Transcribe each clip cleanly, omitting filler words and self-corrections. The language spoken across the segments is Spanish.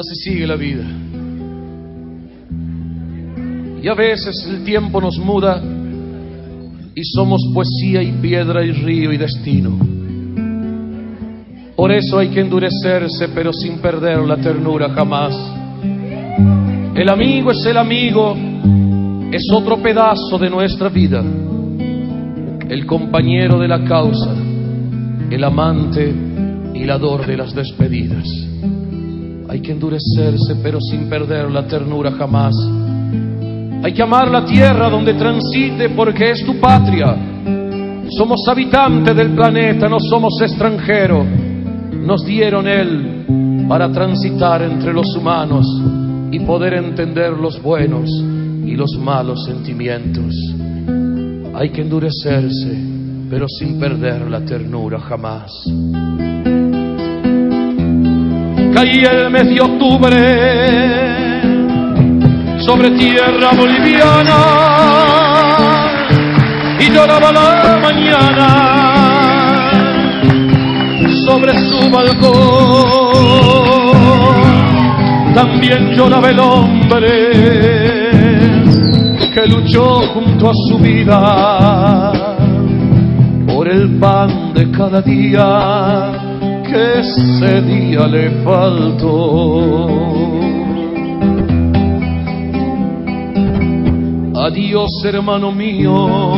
Así sigue la vida. Y a veces el tiempo nos muda y somos poesía y piedra y río y destino. Por eso hay que endurecerse, pero sin perder la ternura jamás. El amigo es el amigo, es otro pedazo de nuestra vida. El compañero de la causa, el amante y la dor de las despedidas. Hay que endurecerse, pero sin perder la ternura jamás. Hay que amar la tierra donde transite, porque es tu patria. Somos habitantes del planeta, no somos extranjeros. Nos dieron él para transitar entre los humanos y poder entender los buenos y los malos sentimientos. Hay que endurecerse, pero sin perder la ternura jamás. Caía el mes de octubre sobre tierra boliviana y lloraba la mañana sobre su balcón. También lloraba el hombre que luchó junto a su vida por el pan de cada día que ese día le faltó. Adiós, hermano mío.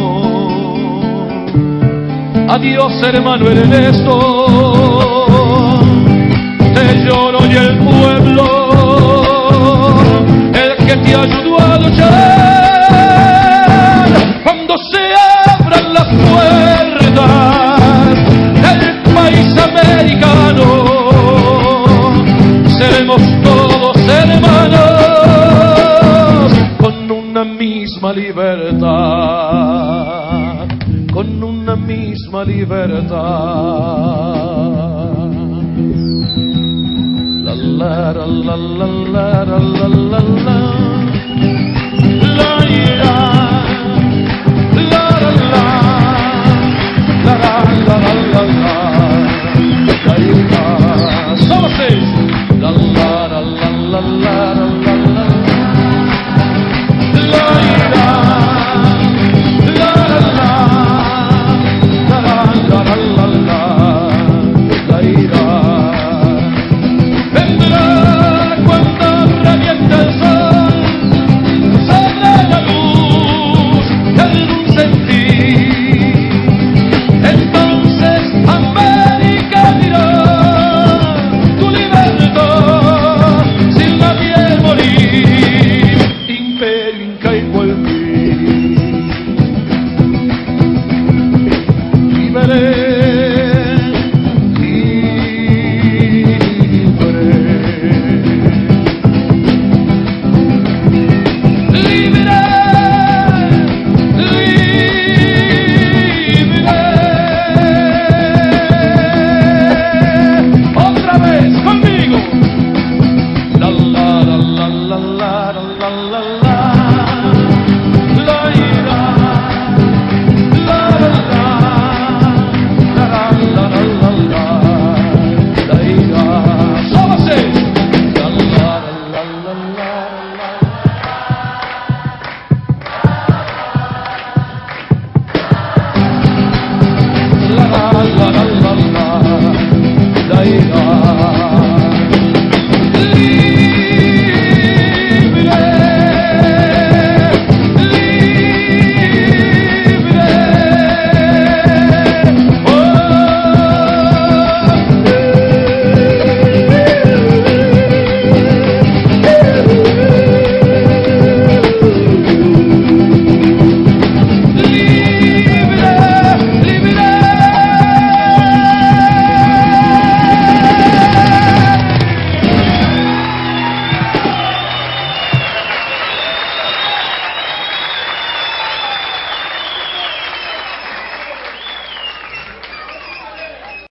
Adiós, hermano Ernesto. Te lloro y el pueblo, el que te ayudó a luchar. Cuando se abran las puertas del país americano, seremos todos hermanos con una misma libertad, con una misma libertad. La la la la la la la la la.